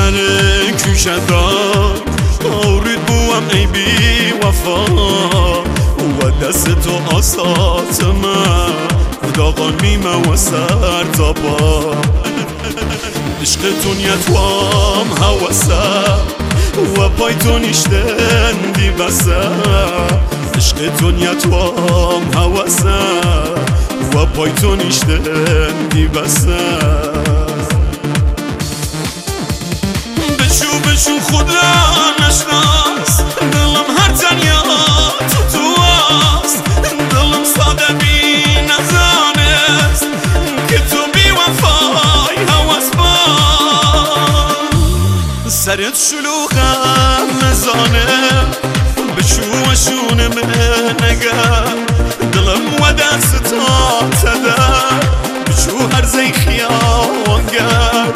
سر کوشت دار آورید بوام ای بی وفا و دست تو آسات من داغان میمه و سر تا پا عشقتون یتوام هوسه و پایتون اشتن دی بسه عشقتون یتوام هوسه و پایتون اشتن دی بسه بشو خود را نشناس دلم هر تنیا تو است دلم ساده بی نزانست که تو بی وفای هوس با سرت شلوغم نزانه بشو وشونه من نگر دلم و دست تا تدر بشو هر زی خیاوانگر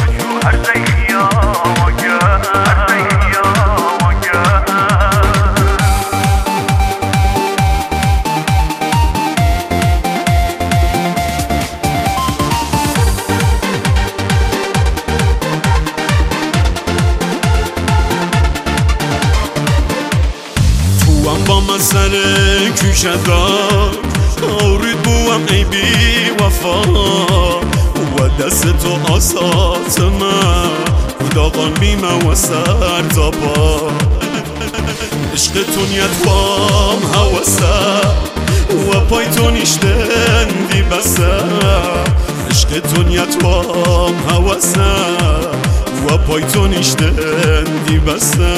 با من سر کوشت دار آورید بوام ای بی وفا و دست تو آسات من داغان میمه و سر تا پا عشقتون یتوام هوسه و پایتون اشتن دی بسه عشقتون یتوام هوسه و پایتون اشتن دی بسه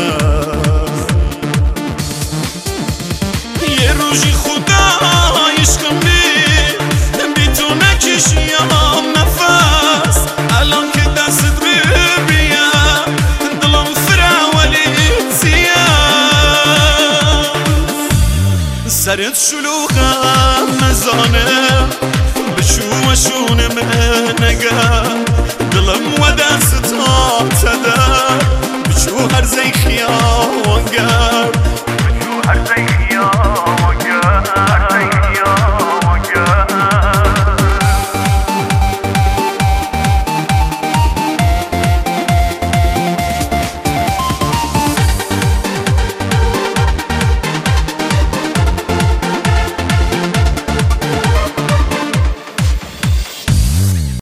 یه روزی خدا عشقم بی تو نکشیم نفس الان که دستت ببیم دلم فراولی سیه سرت